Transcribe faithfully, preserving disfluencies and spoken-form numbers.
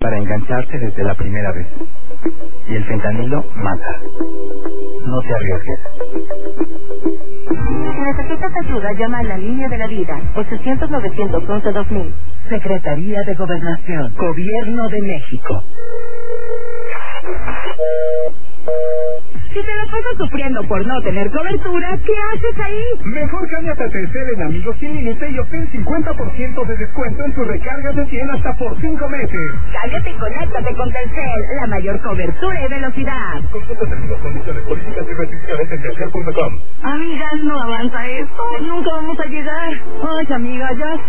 para engancharse desde la primera vez. Y el fentanilo mata. No te arriesgues. Si necesitas ayuda, llama a la línea de la vida, ochocientos, novecientos once, dos mil. Secretaría de Gobernación, Gobierno de México. Si te la pasas sufriendo por no tener cobertura, ¿qué haces ahí? Mejor cámbiate a Telcel en Amigos Sin Límite y obtén cincuenta por ciento de descuento en tus recargas de cien hasta por cinco meses. Cállate y conéctate con Telcel, la mayor cobertura y velocidad. Consulta términos, condiciones, políticas y restricciones en telcel punto com. Amiga, no avanza esto, nunca vamos a llegar. Ay, amiga, ya